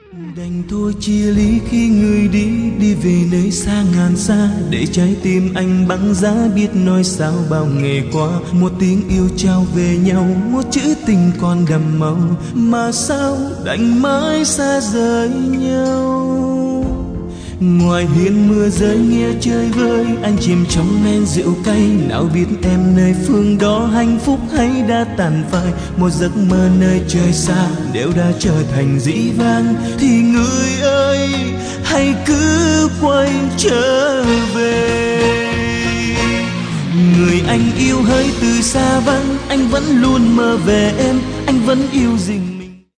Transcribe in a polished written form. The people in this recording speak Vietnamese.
Đành thôi chia ly khi người đi về nơi xa ngàn xa, để trái tim anh băng giá biết nói sao bao ngày qua. Một tiếng yêu trao về nhau, một chữ tình còn đậm màu, mà sao đành mãi xa rời nhau. Ngoài hiên mưa rơi nghe chơi vơi, anh chìm trong men rượu cay. Nào biết em nơi phương đó hạnh phúc hay đã tàn phai. Một giấc mơ nơi trời xa đều đã trở thành dĩ vãng. Thì người ơi hãy cứ quay trở về. Người anh yêu hơi từ xa vắng, anh vẫn luôn mơ về em, anh vẫn yêu rình